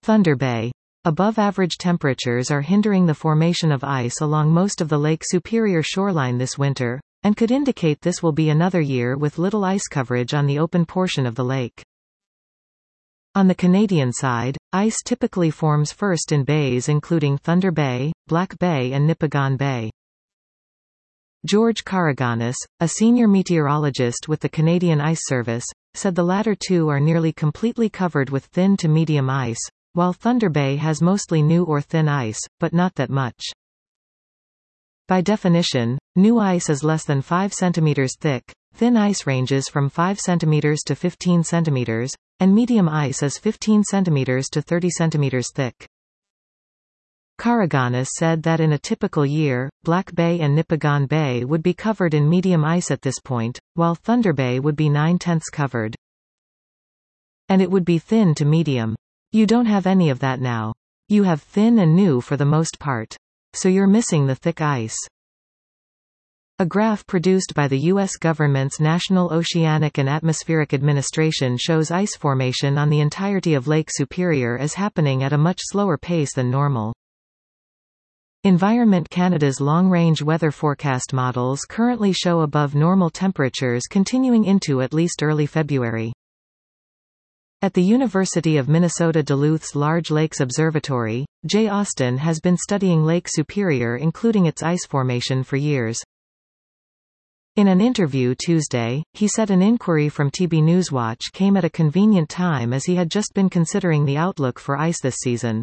Thunder Bay. Above-average temperatures are hindering the formation of ice along most of the Lake Superior shoreline this winter, and could indicate this will be another year with little ice coverage on the open portion of the lake. On the Canadian side, ice typically forms first in bays including Thunder Bay, Black Bay and Nipigon Bay. George Karakganis, a senior meteorologist with the Canadian Ice Service, said the latter two are nearly completely covered with thin to medium ice, while Thunder Bay has mostly new or thin ice, but not that much. By definition, new ice is less than 5 cm thick, thin ice ranges from 5 cm to 15 cm, and medium ice is 15 cm to 30 cm thick. Karakganis said that in a typical year, Black Bay and Nipigon Bay would be covered in medium ice at this point, while Thunder Bay would be 9/10 covered. And it would be thin to medium. You don't have any of that now. You have thin and new for the most part. So you're missing the thick ice. A graph produced by the U.S. government's National Oceanic and Atmospheric Administration shows ice formation on the entirety of Lake Superior as happening at a much slower pace than normal. Environment Canada's long-range weather forecast models currently show above normal temperatures continuing into at least early February. At the University of Minnesota Duluth's Large Lakes Observatory, Jay Austin has been studying Lake Superior including its ice formation for years. In an interview Tuesday, he said an inquiry from TB Newswatch came at a convenient time as he had just been considering the outlook for ice this season.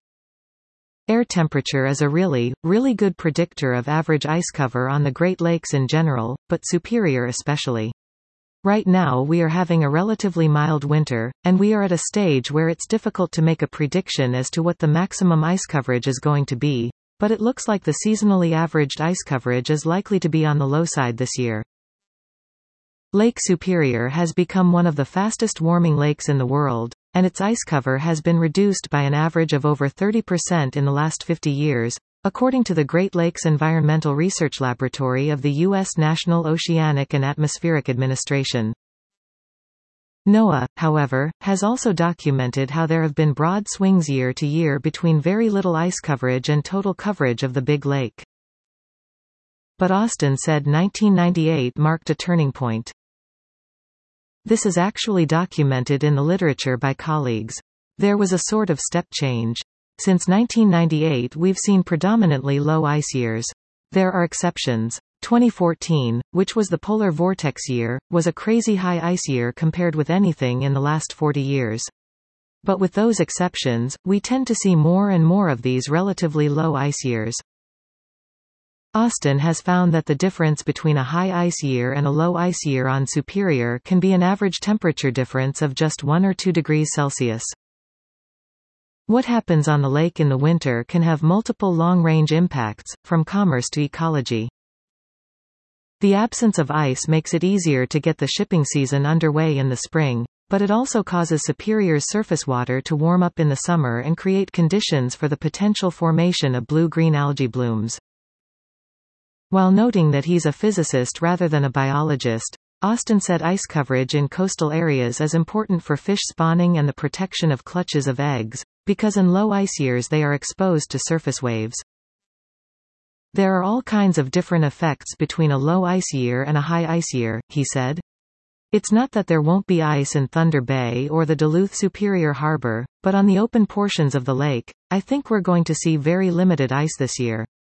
Air temperature is a really good predictor of average ice cover on the Great Lakes in general, but Superior especially. Right now we are having a relatively mild winter, and we are at a stage where it's difficult to make a prediction as to what the maximum ice coverage is going to be, but it looks like the seasonally averaged ice coverage is likely to be on the low side this year. Lake Superior has become one of the fastest warming lakes in the world, and its ice cover has been reduced by an average of over 30% in the last 50 years, according to the Great Lakes Environmental Research Laboratory of the U.S. National Oceanic and Atmospheric Administration. NOAA, however, has also documented how there have been broad swings year to year between very little ice coverage and total coverage of the Big Lake. But Austin said 1998 marked a turning point. This is actually documented in the literature by colleagues. There was a sort of step change. Since 1998 we've seen predominantly low ice years. There are exceptions. 2014, which was the polar vortex year, was a crazy high ice year compared with anything in the last 40 years. But with those exceptions, we tend to see more and more of these relatively low ice years. Austin has found that the difference between a high ice year and a low ice year on Superior can be an average temperature difference of just 1 or 2 degrees Celsius. What happens on the lake in the winter can have multiple long-range impacts, from commerce to ecology. The absence of ice makes it easier to get the shipping season underway in the spring, but it also causes Superior's surface water to warm up in the summer and create conditions for the potential formation of blue-green algae blooms. While noting that he's a physicist rather than a biologist, Austin said ice coverage in coastal areas is important for fish spawning and the protection of clutches of eggs, because in low ice years they are exposed to surface waves. There are all kinds of different effects between a low ice year and a high ice year, he said. It's not that there won't be ice in Thunder Bay or the Duluth Superior Harbor, but on the open portions of the lake, I think we're going to see very limited ice this year.